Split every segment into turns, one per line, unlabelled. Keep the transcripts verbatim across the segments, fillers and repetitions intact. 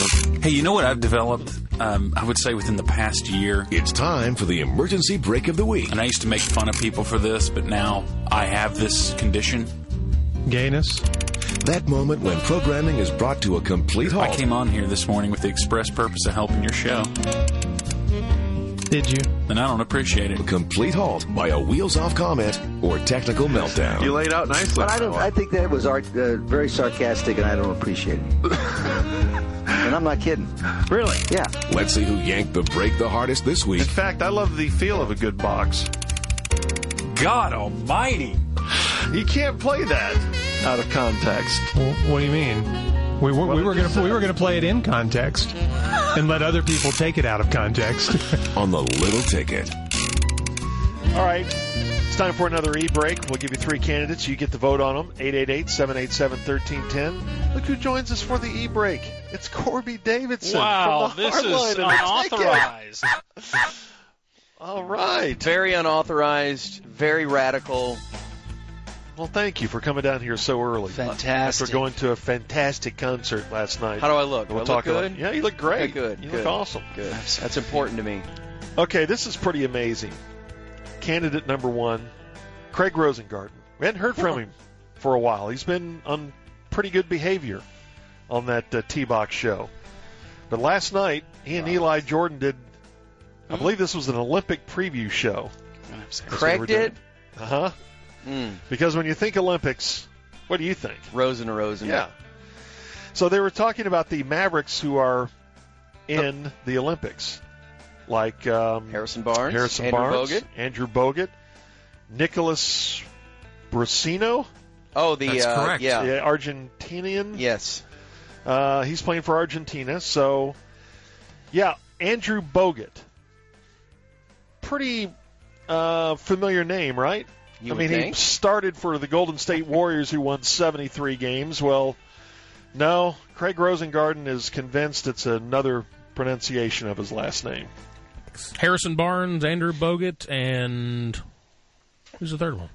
Hey, you know what I've developed, um, I would say within the past year?
It's time for the emergency break of the week.
And I used to make fun of people for this, but now I have this condition.
Gayness.
That moment when programming is brought to a complete halt.
I came on here this morning with the express purpose of helping your show.
Did you?
And I don't appreciate it.
A complete halt by a wheels-off comment or technical meltdown.
You laid out nicely.
But I don't. I think that was art, uh, very sarcastic, and I don't appreciate it. And I'm not kidding.
Really?
Yeah.
Let's see who yanked the break the hardest this week.
In fact, I love the feel of a good box.
God almighty.
You can't play that out of context.
Well, what do you mean? We were, we were going to we were going to play it in context and let other people take it out of context.
On the little ticket.
All right. It's time for another e-break. We'll give you three candidates. You get to vote on them. eight eight eight, seven eight seven, one three one zero. Look who joins us for the e-break. It's Corby Davidson.
Wow,
from the
this is
Hardline and
unauthorized.
All right.
Very unauthorized, very radical.
Well, thank you for coming down here so early.
Fantastic.
After going to a fantastic concert last night.
How do I look? Do
We'll
I
talk
look good?
About, yeah, you look great.
Okay, good.
You
good,
look awesome.
Good. That's important to me.
Okay, this is pretty amazing. Candidate number one, Craig Rosengarten. We hadn't heard from him for a while. He's been on pretty good behavior on that uh, T-Box show. But last night, he and Eli Jordan did, I believe this was an Olympic preview show.
Craig did?
Uh-huh.
Mm.
Because when you think Olympics, what do you think?
Rosen Rosen.
Yeah. So they were talking about the Mavericks who are in oh. the Olympics. Like um,
Harrison Barnes,
Harrison
Andrew
Barnes,
Bogut.
Andrew Bogut, Nicholas Brusino.
Oh, the
That's
uh,
correct.
yeah.
The Argentinian.
Yes.
Uh, he's playing for Argentina. So, yeah, Andrew Bogut. Pretty uh, familiar name, right?
You
I mean,
think?
he started for the Golden State Warriors, who won seventy-three games. Well, no, Craig Rosengarten is convinced it's another pronunciation of his last name.
Harrison Barnes, Andrew Bogut, and who's the third one?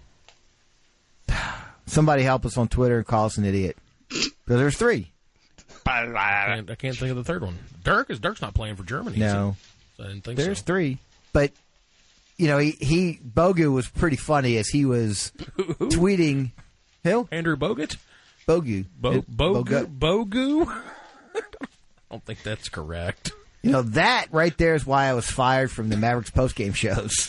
Somebody help us on Twitter and call us an idiot. Because there's three.
I can't, I can't think of the third one. Dirk is Dirk's not playing for Germany.
No,
so I didn't think
there's
so.
three. But you know, he, he Bogu was pretty funny as he was tweeting. Who?
Andrew Bogut.
Bogu.
Bo, Bogu.
Bogut.
Bogu. I don't think that's correct.
You know, that right there is why I was fired from the Mavericks postgame shows.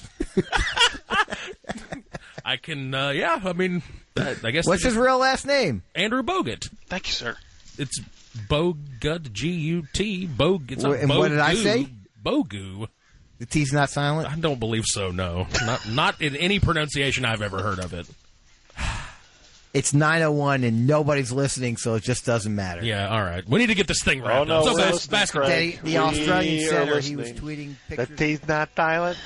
I can, uh, yeah, I mean, I, I guess.
What's his real last name?
Andrew Bogut.
Thank you, sir.
It's Bogut, G U T. Bog. It's
And
Bogu,
what did I say?
Bogu.
The T's not silent?
I don't believe so, no. Not not in any pronunciation I've ever heard of it.
It's nine oh one and nobody's listening, so it just doesn't matter.
Yeah, all right. We need to get this thing wrapped
Oh, no,
up. So
we're
bas-
listening,
basketball.
Craig.
The, the Australian
We are
center, he was
listening.
tweeting
The
pictures.
T's not silent.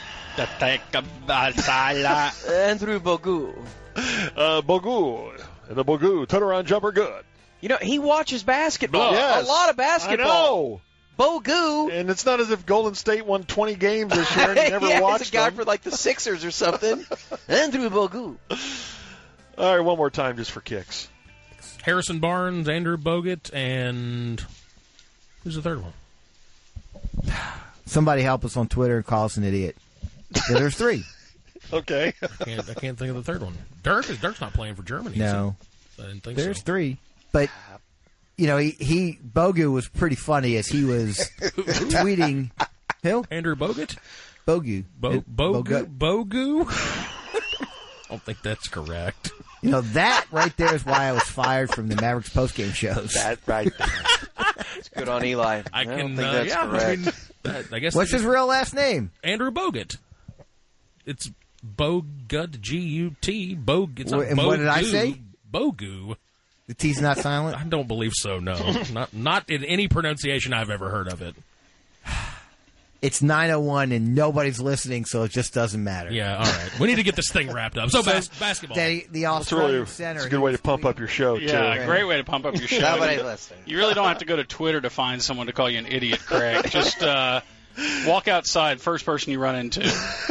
Andrew Bogut.
Uh, Bogu. And the Bogu. Turnaround jumper good.
You know, he watches basketball.
Yes.
A lot of basketball.
I know.
Bogu.
And it's not as if Golden State won twenty games this year and you never
yeah,
watched
he's a guy
them.
for like the Sixers or something. Andrew Bogut.
All right, one more time just for kicks.
Harrison Barnes, Andrew Bogut, and who's the third one?
Somebody help us on Twitter and call us an idiot. So there's three.
Okay.
I can't, I can't think of the third one. Dirk is Dirk's not playing for Germany.
No.
So I didn't think
There's
so.
three. But, you know, he, he Bogu was pretty funny as he was tweeting. Who?
Andrew Bogut?
Bogu.
Bo,
It-
Bogu?
Bogut.
Bogu? I don't think that's correct.
You know, that right there is why I was fired from the Mavericks postgame shows.
That right there.
It's good on Eli.
I,
I
can,
don't think
uh,
that's
yeah,
correct.
I mean, uh, I guess.
What's his real last name?
Andrew Bogut. It's Bogut, G U T. Bog. It's not
And what did I
Bogu.
say?
Bogu.
The T's not silent?
I don't believe so, no. not not in any pronunciation I've ever heard of it.
It's nine oh one and nobody's listening, so it just doesn't matter.
Yeah, all right. We need to get this thing wrapped up. So, bas- basketball.
Daddy, the
It's
Australian
really
center.
it's a good way to pump up your show,
Yeah,
too.
great way to pump up your show.
Nobody listening.
You really don't have to go to Twitter to find someone to call you an idiot, Craig. Just uh, walk outside, first person you run into.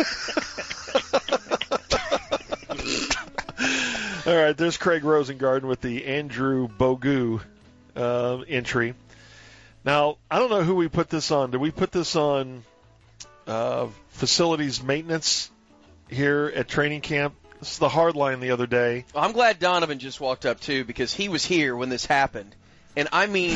All right, there's Craig Rosengarten with the Andrew Bogu uh, entry. Now, I don't know who we put this on. Did we put this on uh, facilities maintenance here at training camp? This is the hard line the other day.
I'm glad Donovan just walked up, too, because he was here when this happened. And, I mean,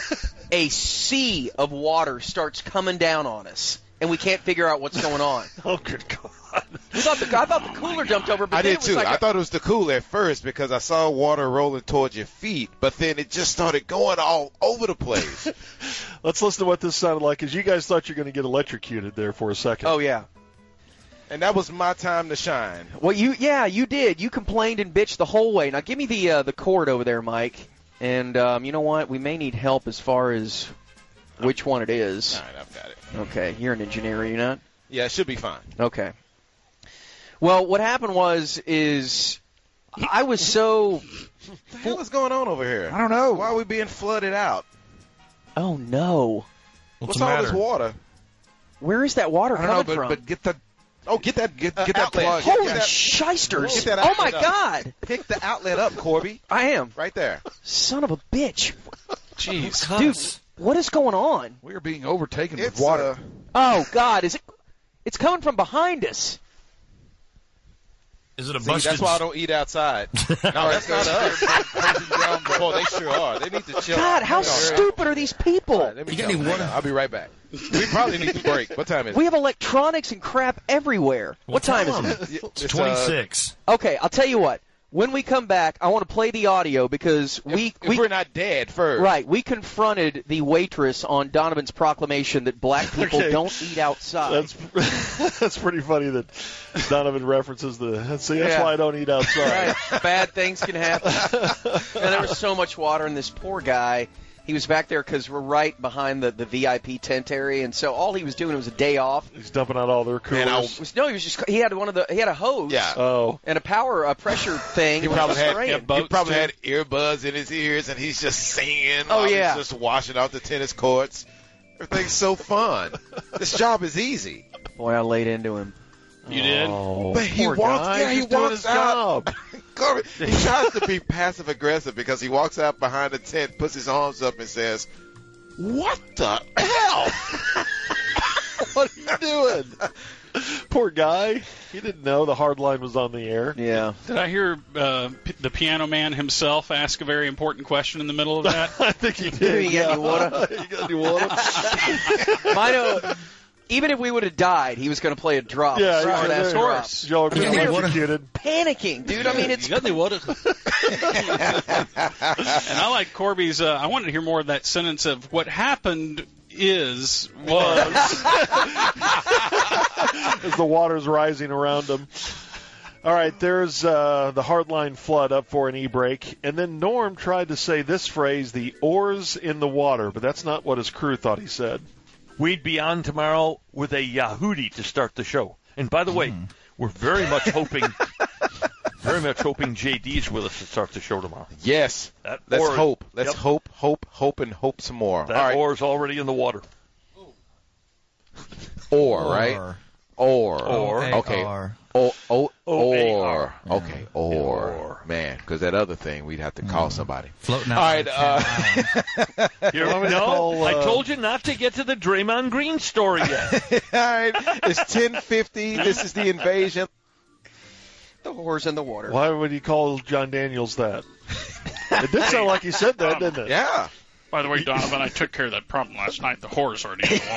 a sea of water starts coming down on us, and we can't figure out what's going on.
Oh, good God.
We thought the, I thought the cooler jumped over, but
I
then
did
it was
too.
like
I
a,
thought it was the cooler at first because I saw water rolling towards your feet, but then it just started going all over the place.
Let's listen to what this sounded like, because you guys thought you were going to get electrocuted there for a second.
Oh, yeah.
And that was my time to shine.
Well, you yeah, you did. You complained and bitched the whole way. Now, give me the uh, the cord over there, Mike. And um, you know what? We may need help as far as which one it is.
All right, I've got it.
Okay, you're an engineer, are you not?
Yeah, it should be fine.
Okay. Well, what happened was is I was so.
What the hell is going on over here?
I don't know.
Why are we being flooded out?
Oh no!
What's, What's all this water?
Where is that water
I don't
coming
know, but,
from?
but get the. Oh, get that get,
uh,
get that plug.
Holy
get that,
shysters!
Get that
Oh my
up.
God!
Pick the outlet up, Corby.
I am
right there.
Son of a bitch!
Jeez,
dude, what is going on?
We are being overtaken
it's,
with water.
Uh,
oh God, is it? It's coming from behind us.
Is it a
See,
busted?
that's why I don't eat outside. No, that's not us. Oh, they sure are. They need to chill.
God, how
out.
stupid are these people?
Right, let me you got any water? I'll be right back. We probably need to break. What time is it?
We have electronics and crap everywhere.
Well,
what time is
them.
it?
It's twenty-six.
Uh, okay, I'll tell you what. When we come back, I want to play the audio because we
if, if
we
we're not dead first.
Right, we confronted the waitress on Donovan's proclamation that black people
Okay.
don't eat outside.
That's that's pretty funny that Donovan references the. See, that's
Yeah.
why I don't eat outside.
Right. Bad things can happen. And there was so much water, and this poor guy, he was back there because we're right behind the, the V I P tent area, and so all he was doing was a day off.
He's dumping out all their coolers.
Man, I-
Was, no, he was just he had one of the he had a hose.
Yeah.
Oh.
And a power a pressure thing.
He
was
probably had
spraying.
he probably had earbuds in his ears, and he's just singing.
Oh,
while
yeah.
He's just washing off the tennis courts. Everything's so fun. This job is easy.
Boy, I laid into him.
You did?
Oh,
But he
poor
walks.
guy.
Yeah, he
He's doing
walks
his
out.
job.
Corey, he tries to be passive aggressive because he walks out behind the tent, puts his arms up, and says, "What the hell?
What are you doing?" Poor guy. He didn't know the hard line was on the air.
Yeah.
Did I hear uh, p- the piano man himself ask a very important question in the middle of that?
I think he did.
You got any water?
You got any water?
Mino, even if we would have died, he was going to play a drop.
Yeah,
a
yeah,
smart ass
of
drop.
course. Joe would
You
be
got any water?
electrocuted.
Panicking, dude. I mean, it's
You got any water?
And I like Corby's. Uh, I wanted to hear more of that sentence of what happened is was.
As the water's rising around him. All right, there's uh, the hardline flood up for an e-break. And then Norm tried to say this phrase, the oars in the water, but that's not what his crew thought he said.
We'd be on tomorrow with a Yahudi to start the show. And by the way,
Mm.
we're very much hoping, very much hoping J D's with us to start the show tomorrow.
Yes.
That
Let's
oar-
hope. Let's
yep.
hope, hope, hope, and hope some more.
That
All right.
oar's already in the water.
Or, right? Or.
Or.
Okay.
Or.
O, o,
O A
or.
R.
Okay. Or.
Or.
Man, because that other thing, we'd have to call somebody.
Floating out.
All right.
on
Uh,
Here,
want me to
no,
call, uh,
I told you not to get to the Draymond Green story yet.
all right. It's ten fifty. This is the invasion.
the whores in the water.
Why would he call John Daniels that? It did sound like he said that, didn't it?
Yeah.
By the way, Donovan, I took care of that problem last night. The whore's already in the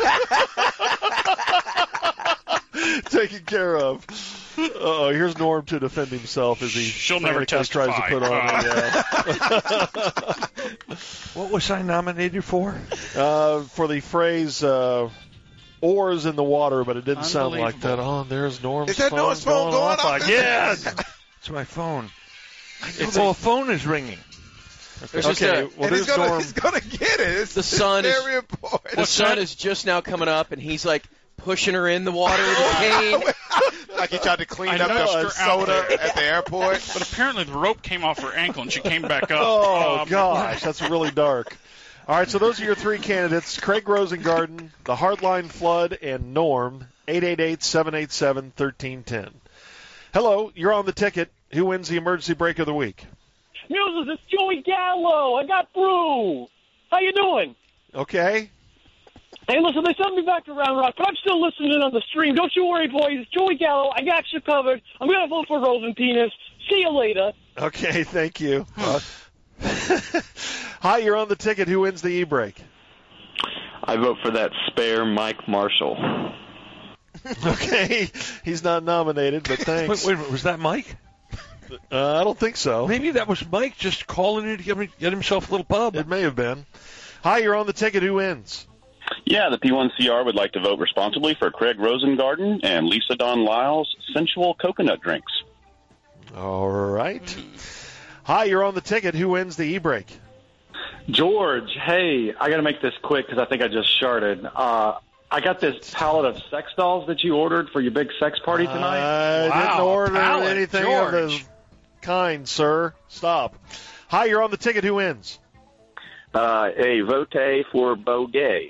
water.
Taken care of. Uh-oh, here's Norm to defend himself as he
She'll never
frantically tries to
testify.
put on a, uh,
What was I nominated for?
uh, for the phrase uh, oars in the water, but it didn't sound like that.
Unbelievable.
Oh, there's Norm's
Is that
phone
Norm's phone going
off.
off?
I- Yes!
It's my phone. It's oh, a phone is ringing.
There's just
Okay,
a-
well,
and he's
there's
gonna,
Norm.
he's gonna get it. It's,
The sun
it's
is-
very important.
the sun is just now coming up, and he's like pushing her in the water with a cane.
Like he tried to clean
I
up
nudged
the
her out
soda
there.
at the airport.
But apparently the rope came off her ankle and she came back up.
Oh,
Um,
gosh, that's really dark. All right, so those are your three candidates, Craig Rosengarten, the Hardline Flood, and Norm, eight eight eight, seven eight seven, one three one zero. Hello, you're on the ticket. Who wins the emergency break of the week?
Muses, it's Joey Gallo. I got through. How you doing?
Okay.
Hey, listen, they sent me back to Round Rock, but I'm still listening on the stream. Don't you worry, boys. It's Joey Gallo. I got you covered. I'm going to vote for Rosenpenis. See you later.
Okay, thank you. Uh, Hi, you're on the ticket. Who wins the e-brake?
I vote for that spare Mike Marshall.
Okay, he's not nominated, but thanks.
Wait, wait a minute, was that Mike?
Uh, I don't think so.
Maybe that was Mike just calling in to get, get himself a little pub.
It may have been. Hi, you're on the ticket. Who wins?
Yeah, the P one C R would like to vote responsibly for Craig Rosengarten and Lisa Dawn Lyle's sensual coconut drinks.
All right. Hi, you're on the ticket. Who wins the e-brake?
George, hey, I got to make this quick because I think I just sharted. Uh, I got this pallet of sex dolls that you ordered for your big sex party tonight.
I
wow,
didn't order
pallet,
anything
George.
of the kind, sir. Stop. Hi, you're on the ticket. Who wins?
Uh, a vote for Bo Gay.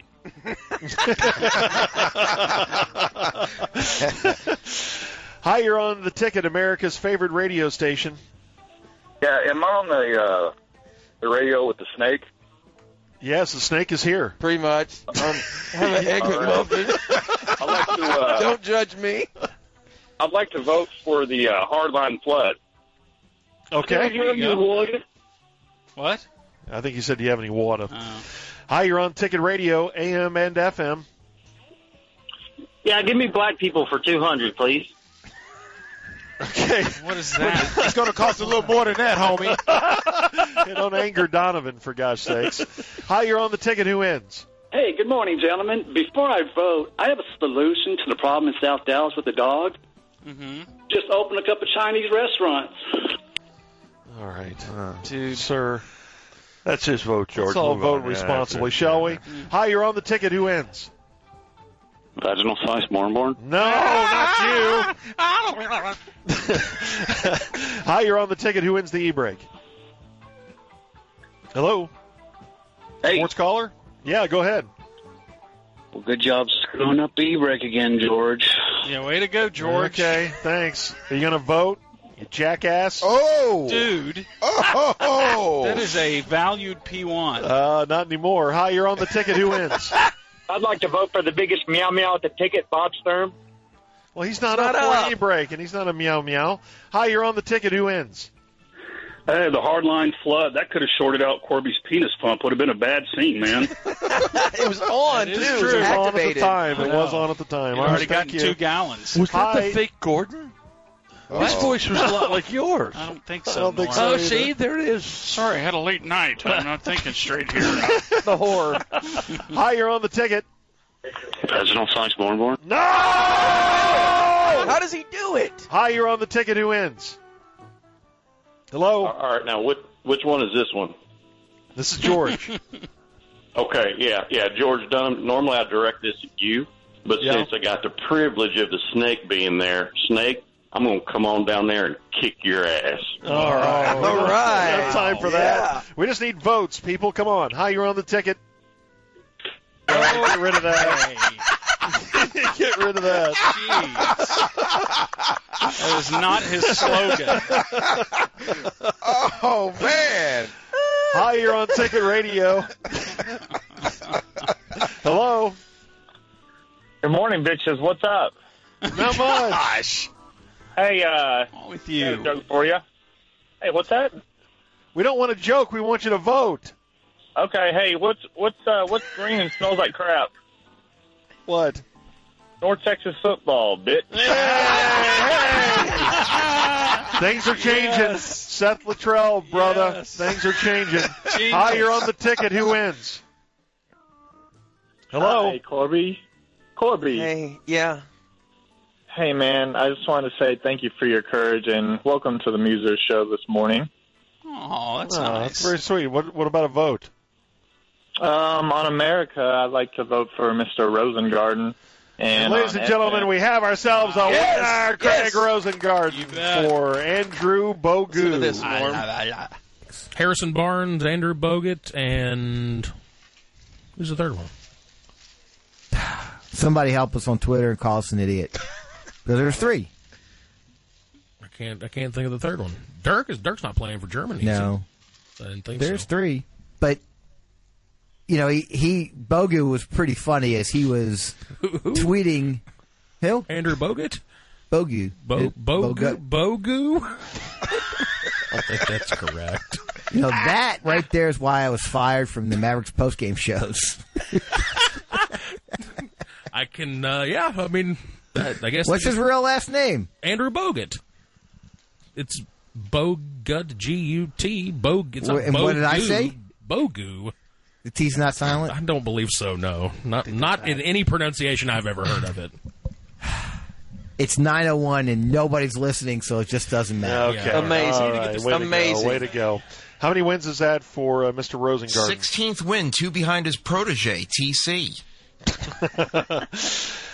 Hi, you're on the ticket. America's favorite radio station.
Yeah, am I on the uh, the radio with the snake?
Yes, the snake is here.
Pretty much. Um, have an egg McMuffin.
I'd like to. Uh,
Don't judge me.
I'd like to vote for the uh, hardline flood.
Okay.
Do you have any water?
What?
I think you said, do you have any water? Oh. Hi, you're on Ticket Radio, A M and F M.
Yeah, give me black people for two hundred, please.
Okay.
What is that?
It's going to cost a little more than that, homie.
Hey, don't anger Donovan, for gosh sakes. Hi, you're on the ticket. Who wins?
Hey, good morning, gentlemen. Before I vote, I have a solution to the problem in South Dallas with the dog.
Mm-hmm.
Just open a couple Chinese restaurants.
All right.
Uh,
Dude. Sir.
That's his vote, George.
Let's all
Move
vote
on.
responsibly,
Yeah,
shall we? Hi, you're on the ticket. Who wins?
Vaginal slice Mornborn?
No, not you. Hi, you're on the ticket. Who wins the e-brake? Hello?
Hey.
Sports caller? Yeah, go ahead.
Well, good job screwing up the e-brake again, George.
Yeah, way to go, George.
Okay, thanks. Are you going to vote? You jackass.
Oh!
Dude.
Oh!
That is a valued P one.
Uh, not anymore. Hi, you're on the ticket. Who wins?
I'd like to vote for the biggest meow meow at the ticket, Bob Sturm.
Well, he's not
It's
up
not
for
up.
e-brake, and he's not a meow meow. Hi, you're on the ticket. Who wins?
Hey, the hardline flood, that could have shorted out Corby's penis pump. Would have been a bad scene, man.
It was on,
That
too.
is
It
true.
was
It was on at the
activated.
time. It
I
was
know.
on at the time.
You've
All
already
right, thank
gotten
you.
two gallons.
Was that
Hi.
the fake Gordon? His
Oh.
voice was a lot like yours.
I don't think
I
so.
don't think
Norm.
so.
Oh, see, there it is.
Sorry, I had a late night. I'm not thinking straight here.
The horror.
Hi, you're on the ticket.
Vaginal slice Mornborn?
No!
How does he do it?
Hi, you're on the ticket. Who wins? Hello?
All right, now, which, which one is this one?
This is George.
Okay, yeah, yeah, George Dunn. Normally I direct this at you, but
Yeah.
since I got the privilege of the snake being there, Snake, I'm going to come on down there and kick your ass.
All right.
All
We don't
right.
have time for
Yeah.
that. We just need votes, people. Come on. Hi, you're on the ticket. Oh, get rid of that. Get rid of that.
Jeez. That is not his slogan.
Oh, man.
Hi, you're on Ticket Radio. Hello.
Good morning, bitches. What's up?
Not much. Gosh.
Hey, uh,
All with
got a
you.
joke for you. Hey, what's that?
We don't want to joke. We want you to vote.
Okay, hey, what's what's uh what's green and smells like crap?
What?
North Texas football, bitch.
Things are changing.
Yes.
Seth Luttrell, brother.
Yes.
Things are changing.
Genius.
Hi, you're on the ticket. Who wins? Hello.
Hey, Corby. Corby.
Hey, yeah.
Hey, man, I just wanted to say thank you for your courage and welcome to the Musers show this morning.
Oh, that's
Oh,
nice.
that's very sweet. What What about a vote?
Um, on America, I'd like to vote for Mister Rosengarten. And
Ladies
on
and gentlemen,
F M
we have ourselves a
Yes,
winner, Craig
yes.
Rosengarten,
You bet.
for Andrew
Listen to
Bogu.
this, Norm.
Harrison Barnes, Andrew Bogut, and who's the third one?
Somebody help us on Twitter and call us an idiot. Because there's three.
I can't. I can't think of the third one. Dirk is Dirk's not playing for Germany.
No.
So I didn't think
There's
so.
three. But you know, he, he Bogu was pretty funny as he was tweeting. Who?
Andrew Bogut?
Bogu.
Bo, Bogu?
Bogut.
Bogu? I think that's correct.
You know, that right there is why I was fired from the Mavericks postgame shows.
I can, uh, yeah, I mean, I, I guess.
What's his real last name?
Andrew Bogut. It's Bogut, G U T, Bog. It's not
And
Bogu,
what did I say?
Bogu.
The T's not silent?
I don't believe so, no. Not not in any pronunciation I've ever heard of it.
It's nine oh one and nobody's listening, so it just doesn't matter.
Okay.
Amazing.
All right. Way
Amazing.
To go. Way to go. How many wins is that for uh, Mister Rosengarten?
sixteenth win, two behind his protege, T C.